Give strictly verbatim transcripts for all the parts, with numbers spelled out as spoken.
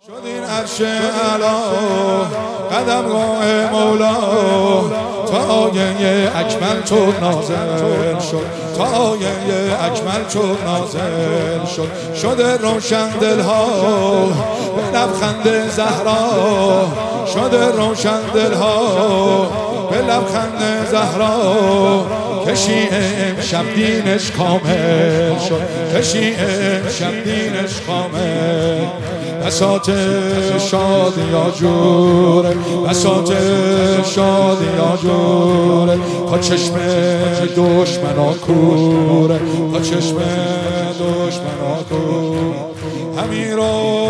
شد این عرش اعلا قدمگاه مولا، تا آیه اکمل چون نازل شد، تا آیه اکمل چون نازل شد. شده روشن دلها به لبخند زهرا، شده روشن دلها به لبخند زهرا. کشی امشب دینش کامل شد، کشی امشب دینش کامل. بساط شادی یا جوره، بساط شادی یا جوره. تا چشم دشمنا کوره، تا چشم دشمنا کوره. همین رو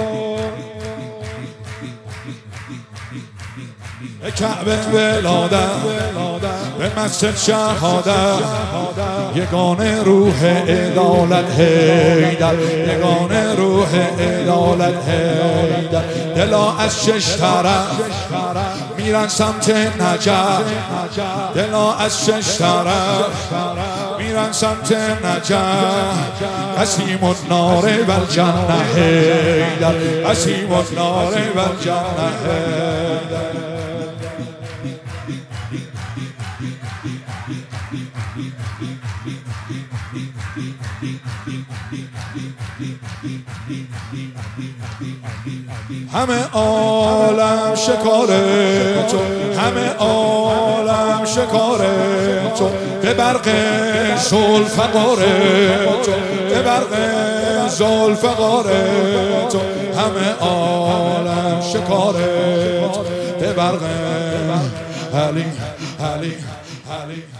به کعبه ولادت، به مسجد شهادت، یگانه روح عدالت حیدر، یگانه روح عدالت حیدر. دلا از شش طرف میرن سمت نجف، دلا از شش طرف میرن سمت نجف. قسیم النار والجنه حیدر، قسیم النار والجنه حیدر. همه عالم شکار تو، همه عالم شکار تو. به برق ذوالفقار تو، به برق ذوالفقار تو. همه عالم شکار تو، به برق علی علی علی.